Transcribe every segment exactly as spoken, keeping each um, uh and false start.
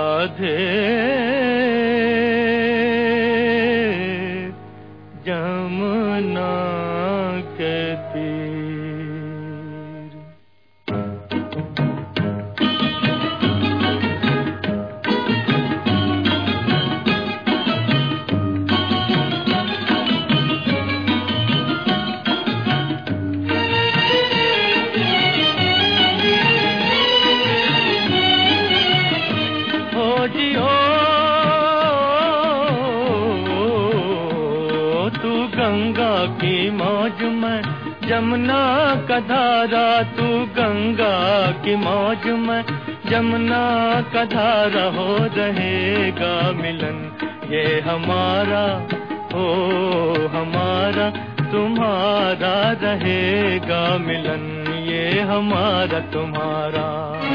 राधे जमुना के तीर। हो जियो तू गंगा की मौज में, जमुना का धारा, तू गंगा की मौज में, जमुना का धारा। हो रहेगा मिलन ये हमारा, ओ हमारा तुम्हारा, रहेगा मिलन ये हमारा तुम्हारा।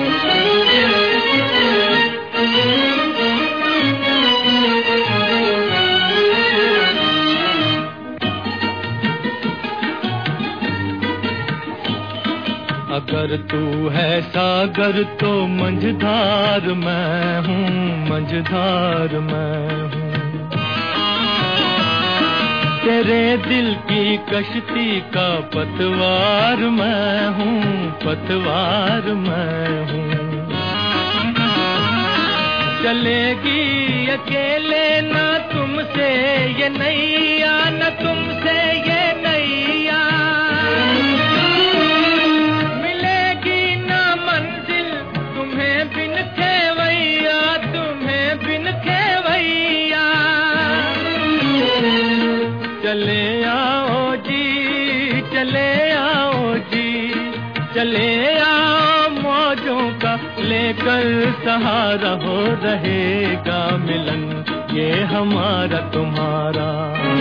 अगर तू है सागर तो मंझधार मैं हूँ, मंझधार मैं हूँ। तेरे दिल की कश्ती का पतवार मैं हूँ, पतवार मैं हूँ। चलेगी अकेले ना तुमसे ये नैया, न तुमसे ये नैया। मिलेगी ना मंजिल तुम्हें बिन खेवैया, तुम्हें बिन खेवैया। चले आओ जी, चले आओ जी, चले आओ मौजों का लेकर सहारा। हो रहेगा मिलन ये हमारा तुम्हारा।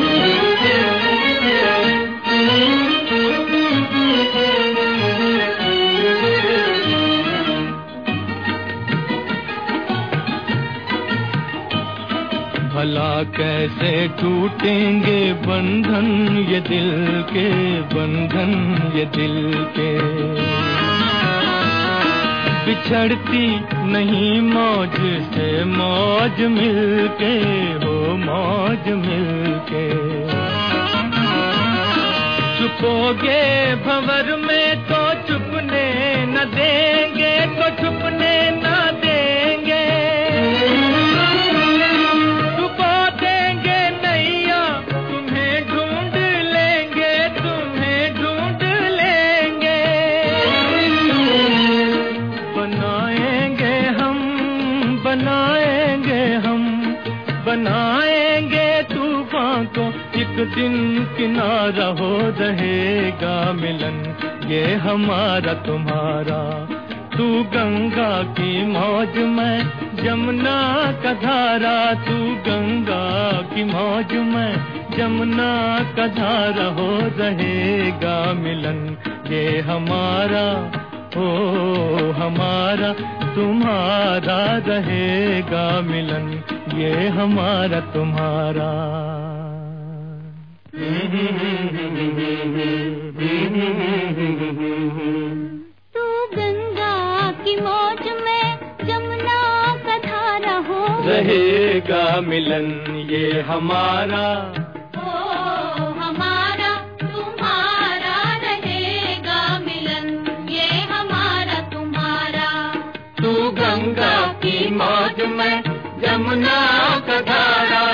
भला कैसे टूटेंगे बंधन ये दिल के, बंधन ये दिल के। बिछड़ती नहीं मौज से मौज मिलके, हो मौज मिलके। छुपोगे भंवर में तो छुपने न देंगे, तो छुपने न देंगे। छुपा देंगे नैया तुम्हें ढूंढ लेंगे, तुम्हें ढूंढ लेंगे। बनाएंगे हम, बनाएंगे हम, बनाएंगे तूफान को एक दिन किनारा। हो रहेगा मिलन ये हमारा तुम्हारा। तू गंगा की मौज में, जमुना का धारा, तू गंगा की मौज में, जमुना का धारा। हो रहेगा मिलन ये हमारा, ओ हमारा तुम्हारा, रहेगा मिलन ये हमारा तुम्हारा। तू गंगा की मौज में, जमुना का धारा। हो रहेगा मिलन ये हमारा, ओ हमारा तुम्हारा, रहेगा मिलन ये हमारा तुम्हारा। तू गंगा की मौज में, जमुना का धारा,